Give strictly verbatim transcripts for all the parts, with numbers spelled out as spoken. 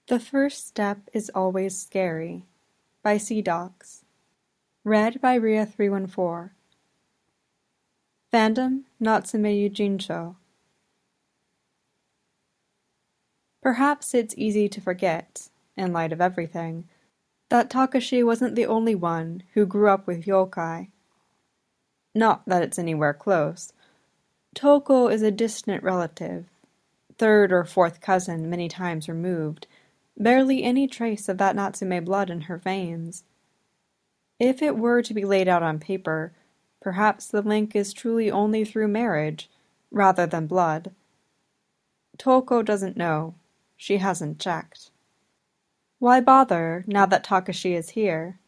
The First Step is Always Scary by Sea Dogs. Read by Ria three one four. Fandom Natsume Yujincho. Perhaps it's easy to forget, in light of everything, that Takashi wasn't the only one who grew up with yokai. Not that it's anywhere close. Toko is a distant relative, third or fourth cousin many times removed, barely any trace of that Natsume blood in her veins. If it were to be laid out on paper, perhaps the link is truly only through marriage, rather than blood. Toko doesn't know. She hasn't checked. Why bother, now that Takashi is here?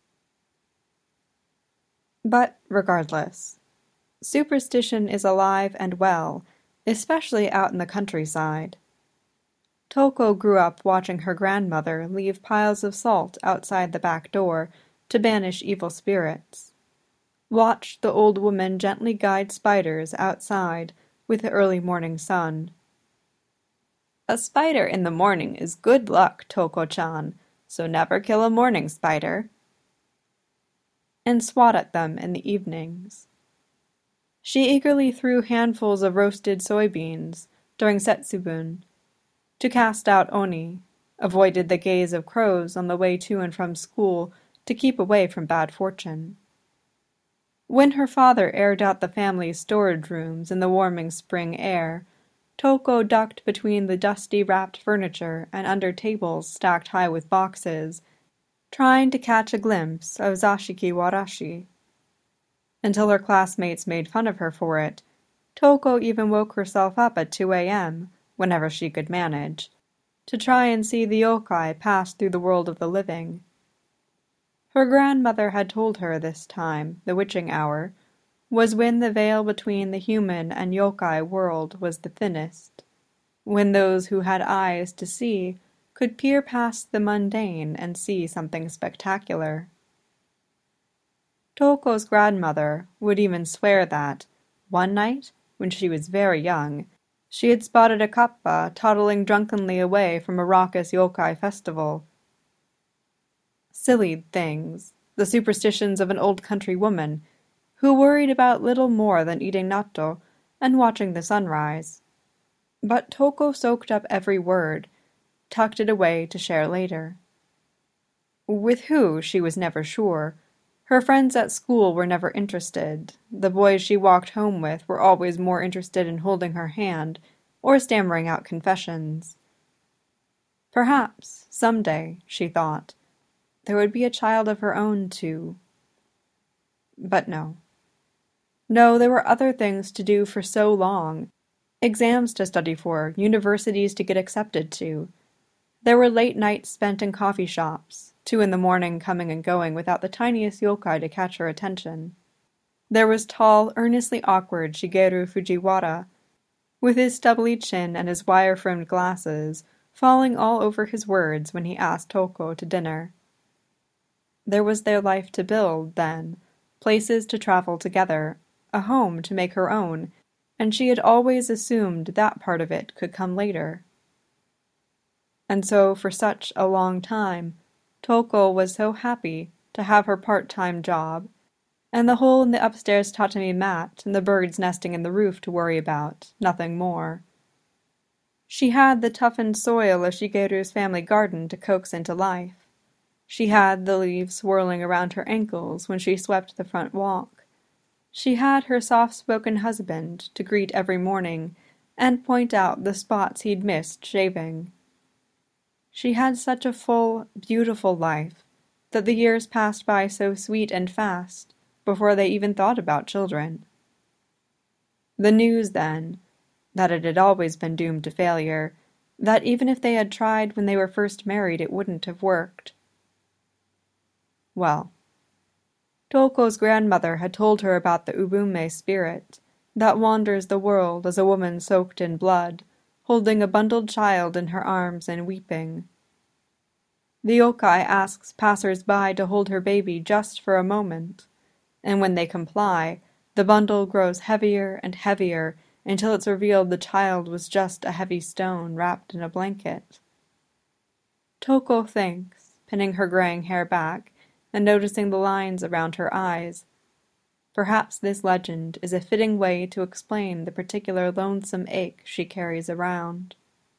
But regardless, superstition is alive and well, especially out in the countryside. Toko grew up watching her grandmother leave piles of salt outside the back door to banish evil spirits. Watched the old woman gently guide spiders outside with the early morning sun. A spider in the morning is good luck, Toko-chan, so never kill a morning spider. And swat at them in the evenings. She eagerly threw handfuls of roasted soybeans during Setsubun, to cast out oni, avoided the gaze of crows on the way to and from school to keep away from bad fortune. When her father aired out the family's storage rooms in the warming spring air, Toko ducked between the dusty wrapped furniture and under tables stacked high with boxes, trying to catch a glimpse of Zashiki Warashi. Until her classmates made fun of her for it, Toko even woke herself up at two a.m., whenever she could manage, to try and see the yokai pass through the world of the living. Her grandmother had told her this time the witching hour was when the veil between the human and yokai world was the thinnest, when those who had eyes to see could peer past the mundane and see something spectacular. Toko's grandmother would even swear that, one night, when she was very young, she had spotted a kappa toddling drunkenly away from a raucous yokai festival. Silly things, the superstitions of an old country woman, who worried about little more than eating natto and watching the sunrise. But Toko soaked up every word, tucked it away to share later. With who, she was never sure. Her friends at school were never interested. The boys she walked home with were always more interested in holding her hand or stammering out confessions. Perhaps, someday, she thought, there would be a child of her own, too. But no. No, there were other things to do for so long. Exams to study for, universities to get accepted to. There were late nights spent in coffee shops, two in the morning coming and going without the tiniest yokai to catch her attention. There was tall, earnestly awkward Shigeru Fujiwara, with his stubbly chin and his wire-framed glasses falling all over his words when he asked Toko to dinner. There was their life to build, then, places to travel together, a home to make her own, and she had always assumed that part of it could come later. And so, for such a long time, Toko was so happy to have her part-time job, and the hole in the upstairs tatami mat and the birds nesting in the roof to worry about, nothing more. She had the toughened soil of Shigeru's family garden to coax into life. She had the leaves swirling around her ankles when she swept the front walk. She had her soft-spoken husband to greet every morning and point out the spots he'd missed shaving. She had such a full, beautiful life that the years passed by so sweet and fast before they even thought about children. The news, then, that it had always been doomed to failure, that even if they had tried when they were first married it wouldn't have worked. Well, Toko's grandmother had told her about the Ubume spirit that wanders the world as a woman soaked in blood, holding a bundled child in her arms and weeping. The yokai asks passers-by to hold her baby just for a moment, and when they comply, the bundle grows heavier and heavier until it's revealed the child was just a heavy stone wrapped in a blanket. Toko thinks, pinning her graying hair back and noticing the lines around her eyes. Perhaps this legend is a fitting way to explain the particular lonesome ache she carries around.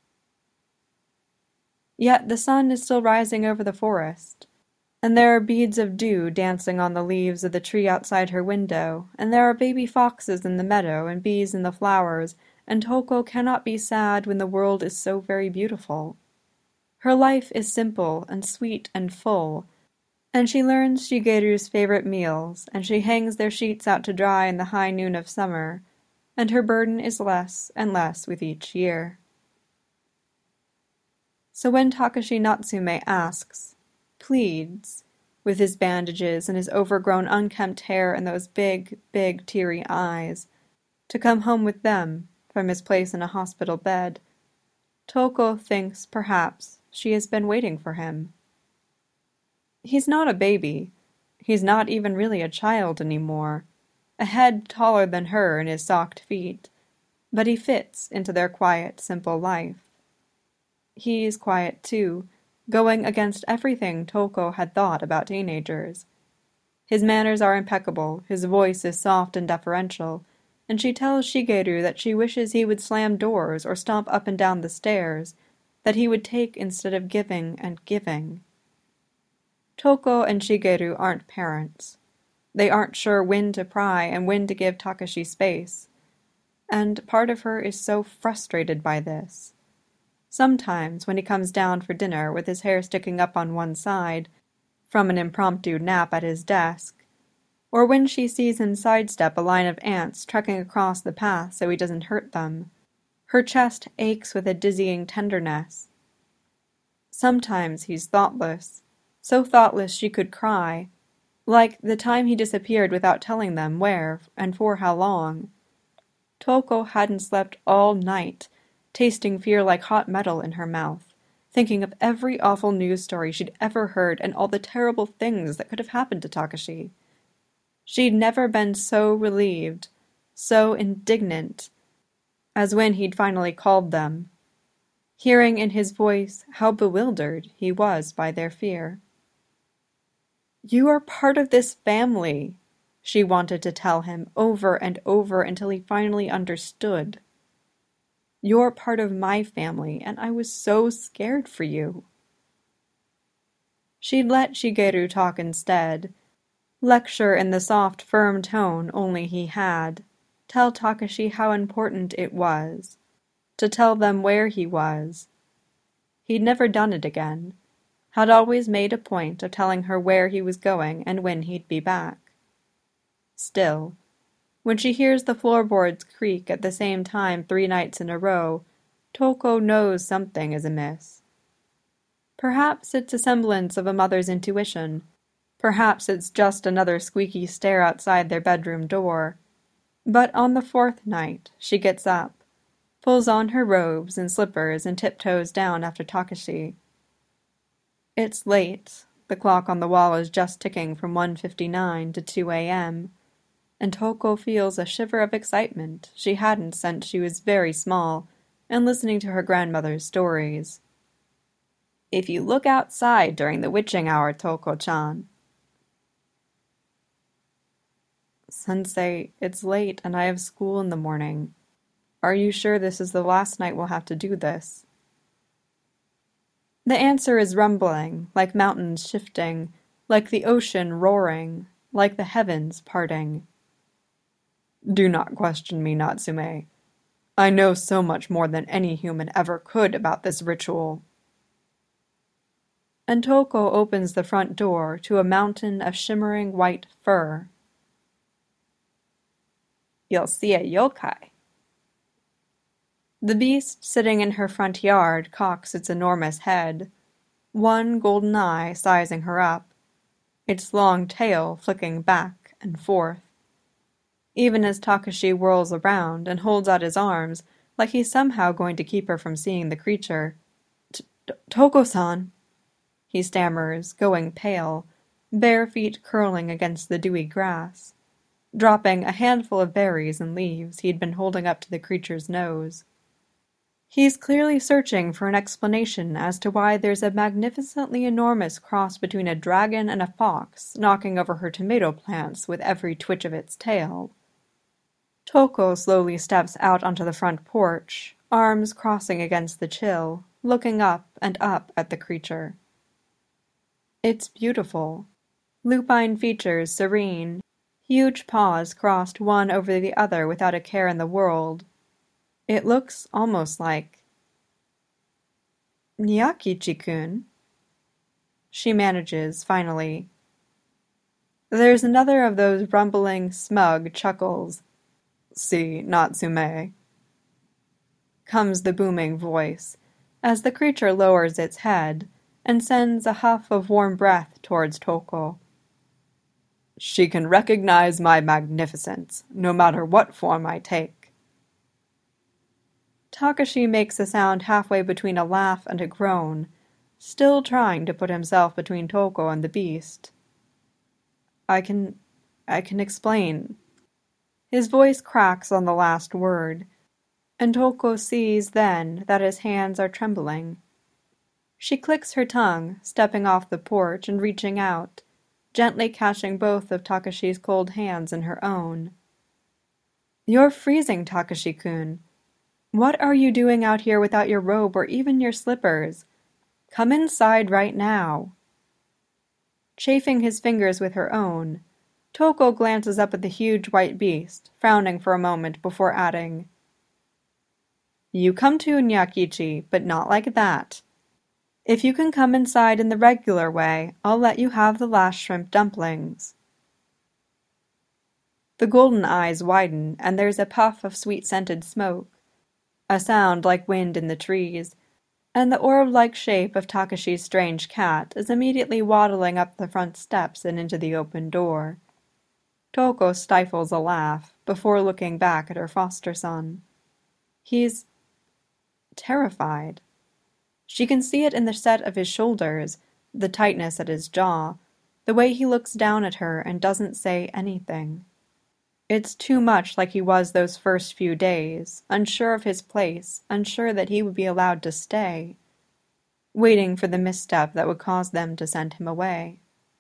Yet the sun is still rising over the forest, and there are beads of dew dancing on the leaves of the tree outside her window, and there are baby foxes in the meadow and bees in the flowers, and Toko cannot be sad when the world is so very beautiful. Her life is simple and sweet and full, and she learns Shigeru's favorite meals, and she hangs their sheets out to dry in the high noon of summer, and her burden is less and less with each year. So when Takashi Natsume asks, pleads, with his bandages and his overgrown unkempt hair and those big, big teary eyes, to come home with them from his place in a hospital bed, Toko thinks perhaps she has been waiting for him. He's not a baby. He's not even really a child anymore, a head taller than her in his socked feet, but he fits into their quiet, simple life. He's quiet too, going against everything Toko had thought about teenagers. His manners are impeccable, his voice is soft and deferential, and she tells Shigeru that she wishes he would slam doors or stomp up and down the stairs, that he would take instead of giving and giving. Toko and Shigeru aren't parents. They aren't sure when to pry and when to give Takashi space, and part of her is so frustrated by this. Sometimes, when he comes down for dinner with his hair sticking up on one side, from an impromptu nap at his desk, or when she sees him sidestep a line of ants trekking across the path so he doesn't hurt them, her chest aches with a dizzying tenderness. Sometimes he's thoughtless, so thoughtless she could cry, like the time he disappeared without telling them where and for how long. Toko hadn't slept all night, tasting fear like hot metal in her mouth, thinking of every awful news story she'd ever heard and all the terrible things that could have happened to Takashi. She'd never been so relieved, so indignant, as when he'd finally called them, hearing in his voice how bewildered he was by their fear. "You are part of this family," she wanted to tell him over and over until he finally understood. "You're part of my family, and I was so scared for you." She'd let Shigeru talk instead, lecture in the soft, firm tone only he had, tell Takashi how important it was, to tell them where he was. He'd never done it again, had always made a point of telling her where he was going and when he'd be back. Still, when she hears the floorboards creak at the same time three nights in a row, Toko knows something is amiss. Perhaps it's a semblance of a mother's intuition. Perhaps it's just another squeaky stair outside their bedroom door. But on the fourth night, she gets up, pulls on her robes and slippers and tiptoes down after Takashi. It's late. The clock on the wall is just ticking from one fifty-nine to two a.m., and Toko feels a shiver of excitement she hadn't since she was very small and listening to her grandmother's stories. "If you look outside during the witching hour, Toko-chan." "Sensei, it's late and I have school in the morning. Are you sure this is the last night we'll have to do this?" The answer is rumbling, like mountains shifting, like the ocean roaring, like the heavens parting. "Do not question me, Natsume. I know so much more than any human ever could about this ritual." And Toko opens the front door to a mountain of shimmering white fur. "You'll see a yokai." The beast sitting in her front yard cocks its enormous head, one golden eye sizing her up, its long tail flicking back and forth. Even as Takashi whirls around and holds out his arms, like he's somehow going to keep her from seeing the creature. "Toko-san," he stammers, going pale, bare feet curling against the dewy grass, dropping a handful of berries and leaves he'd been holding up to the creature's nose. He's clearly searching for an explanation as to why there's a magnificently enormous cross between a dragon and a fox knocking over her tomato plants with every twitch of its tail. Toko slowly steps out onto the front porch, arms crossing against the chill, looking up and up at the creature. It's beautiful. Lupine features serene, huge paws crossed one over the other without a care in the world. It looks almost like... Nyakichi-kun? She manages, finally. There's another of those rumbling, smug chuckles. See, Natsume. Comes the booming voice, as the creature lowers its head and sends a huff of warm breath towards Toko. She can recognize my magnificence, no matter what form I take. Takashi makes a sound halfway between a laugh and a groan, still trying to put himself between Toko and the beast. I can... I can explain. His voice cracks on the last word, and Toko sees then that his hands are trembling. She clicks her tongue, stepping off the porch and reaching out, gently catching both of Takashi's cold hands in her own. You're freezing, Takashi-kun. What are you doing out here without your robe or even your slippers? Come inside right now. Chafing his fingers with her own, Toko glances up at the huge white beast, frowning for a moment before adding, You come to, Nyakichi, but not like that. If you can come inside in the regular way, I'll let you have the last shrimp dumplings. The golden eyes widen, and there's a puff of sweet-scented smoke, a sound like wind in the trees, and the orb-like shape of Takashi's strange cat is immediately waddling up the front steps and into the open door. Toko stifles a laugh before looking back at her foster son. He's terrified. She can see it in the set of his shoulders, the tightness at his jaw, the way he looks down at her and doesn't say anything. It's too much like he was those first few days, unsure of his place, unsure that he would be allowed to stay, waiting for the misstep that would cause them to send him away.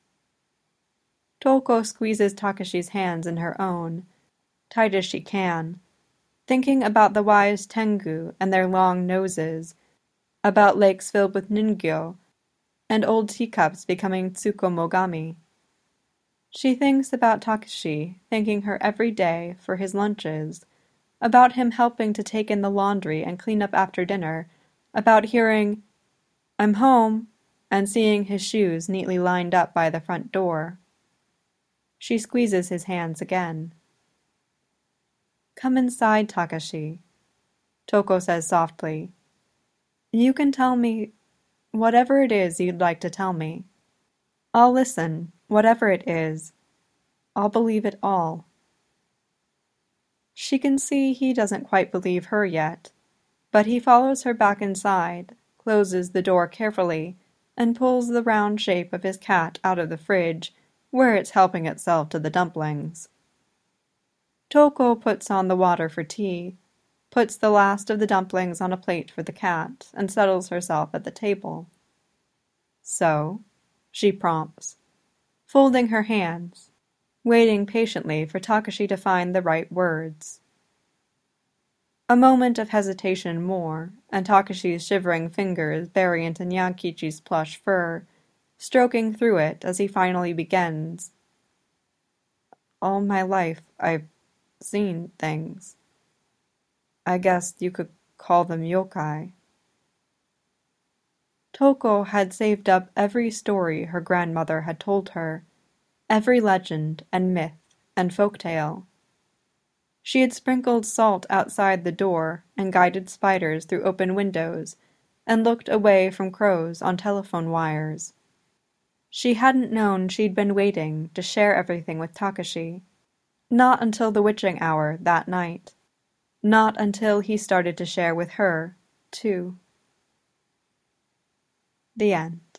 Toko squeezes Takashi's hands in her own, tight as she can, thinking about the wise Tengu and their long noses, about lakes filled with ningyo, and old teacups becoming tsukomogami. She thinks about Takashi, thanking her every day for his lunches, about him helping to take in the laundry and clean up after dinner, about hearing, I'm home, and seeing his shoes neatly lined up by the front door. She squeezes his hands again. Come inside, Takashi, Toko says softly. You can tell me whatever it is you'd like to tell me. I'll listen, whatever it is. I'll believe it all. She can see he doesn't quite believe her yet, but he follows her back inside, closes the door carefully, and pulls the round shape of his cat out of the fridge, where it's helping itself to the dumplings. Toko puts on the water for tea, puts the last of the dumplings on a plate for the cat, and settles herself at the table. So, she prompts, folding her hands, waiting patiently for Takashi to find the right words. A moment of hesitation more, and Takashi's shivering fingers bury into Nyakichi's plush fur, stroking through it as he finally begins. All my life I've seen things. I guess you could call them yokai. Toko had saved up every story her grandmother had told her, every legend and myth and folk tale. She had sprinkled salt outside the door and guided spiders through open windows and looked away from crows on telephone wires. She hadn't known she'd been waiting to share everything with Takashi, not until the witching hour that night, not until he started to share with her, too. The end.